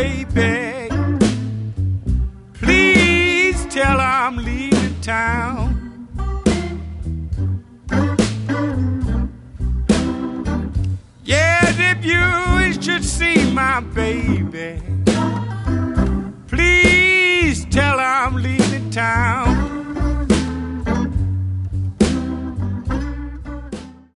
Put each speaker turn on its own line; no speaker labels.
baby. Please tell her I'm leaving town. Yes, if you should see my baby,